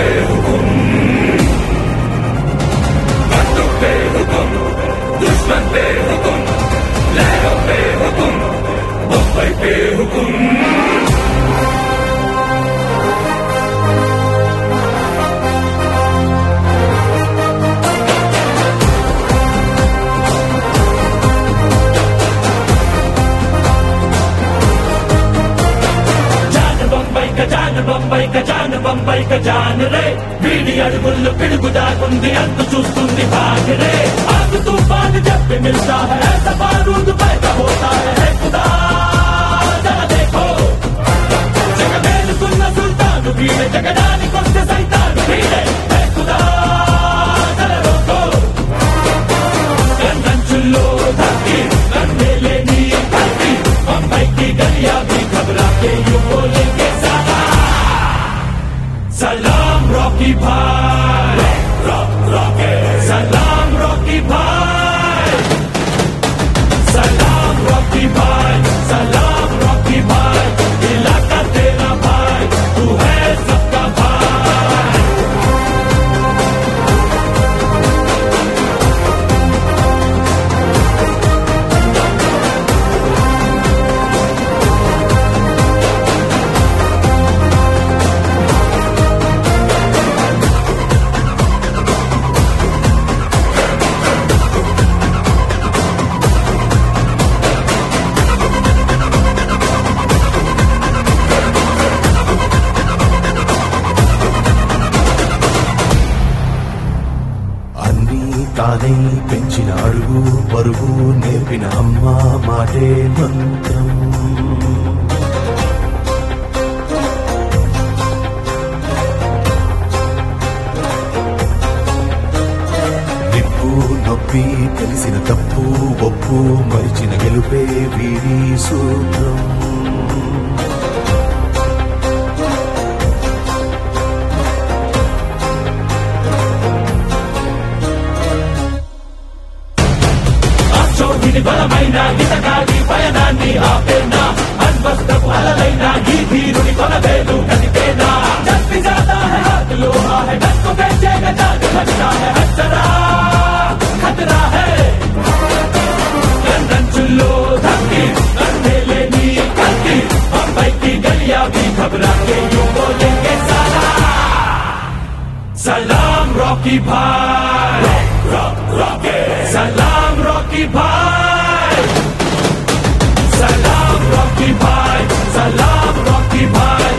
बंबई का जान रे बीड़ी अड़गुल्लू पिड़गु दागुंदी अंत चूस्तुंदी भाग रे आग तूफान जब भी मिलता है ऐसा बारूद पैदा होता है खुदा जरा देखो जगमेल सुन्ना सुल्तान भीड़े जगदानी कोस्ते सैतान भीड़े है खुदा जरा रोको कंचुल्लो धरती कंधेले नी धरती बंबई की गलियां भी घबरा के यूं बोलेंगे सलाम रॉकी भाई रॉकी सलाम रॉकी भाई सलाम रॉकी भाई सलाम रॉकी भाई इलाका तेरा भाई तू है सबका भाई తానై పెంచిన అడుగు పరుగు నేర్పిన అమ్మ మాటే మంత్రం నిప్పు నొప్పి తెలిసిన తప్పు ఒప్పు మరిచిన గెలుపే వీరి సూత్రం బలమైన ఇతగాడి పయనాన్ని ఆపేనా అన్వస్తపు అలలైన ఈ ధీరుని కొలవేలు కదిపేనా జల్పి జాతా హై హాత్ లోహా హై డర్ को बेचेगा जान लगता है हथरा खतरा है कंचुल्लो धरती अंधेले नी धरती बंबई की गलियां भी घबरा के यूं बोलेंगे सलाम रॉकी भाई रॉकी सलाम रॉकी भाई सलाम रॉकी भाई सलाम रॉकी भाई